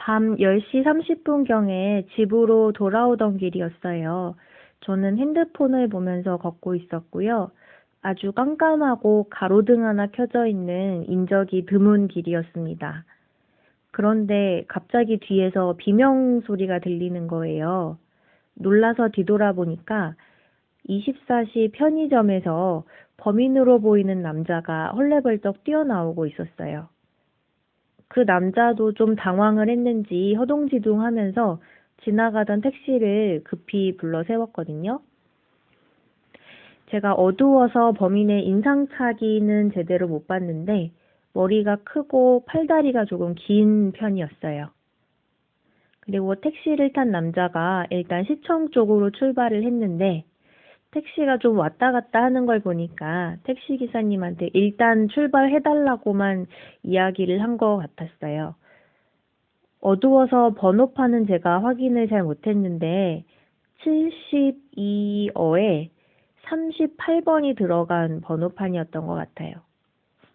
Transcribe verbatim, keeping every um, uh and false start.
밤 열 시 삼십 분경에 집으로 돌아오던 길이었어요. 저는 핸드폰을 보면서 걷고 있었고요. 아주 깜깜하고 가로등 하나 켜져 있는 인적이 드문 길이었습니다. 그런데 갑자기 뒤에서 비명 소리가 들리는 거예요. 놀라서 뒤돌아보니까 이십사 시 편의점에서 범인으로 보이는 남자가 헐레벌떡 뛰어나오고 있었어요. 그 남자도 좀 당황을 했는지 허둥지둥 하면서 지나가던 택시를 급히 불러 세웠거든요. 제가 어두워서 범인의 인상착의는 제대로 못 봤는데 머리가 크고 팔다리가 조금 긴 편이었어요. 그리고 택시를 탄 남자가 일단 시청 쪽으로 출발을 했는데 택시가 좀 왔다 갔다 하는 걸 보니까 택시 기사님한테 일단 출발해달라고만 이야기를 한 것 같았어요. 어두워서 번호판은 제가 확인을 잘 못했는데 칠십이 어에 삼십팔 번이 들어간 번호판이었던 것 같아요.